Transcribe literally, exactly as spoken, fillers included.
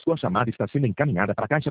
Sua chamada está sendo encaminhada para a caixa